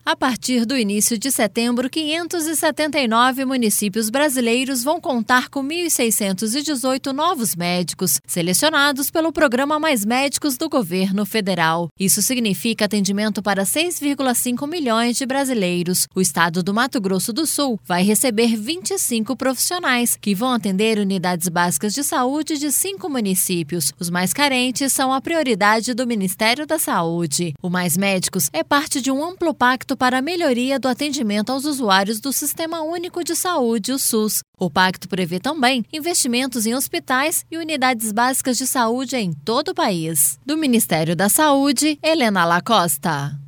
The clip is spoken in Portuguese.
A partir do início de setembro, 579 municípios brasileiros vão contar com 1.618 novos médicos, selecionados pelo Programa Mais Médicos do Governo Federal. Isso significa atendimento para 6,5 milhões de brasileiros. O estado do Mato Grosso do Sul vai receber 25 profissionais, que vão atender unidades básicas de saúde de 5 municípios. Os mais carentes são a prioridade do Ministério da Saúde. O Mais Médicos é parte de um amplo pacto para a melhoria do atendimento aos usuários do Sistema Único de Saúde, o SUS. O pacto prevê também investimentos em hospitais e unidades básicas de saúde em todo o país. Do Ministério da Saúde, Helena Lacosta.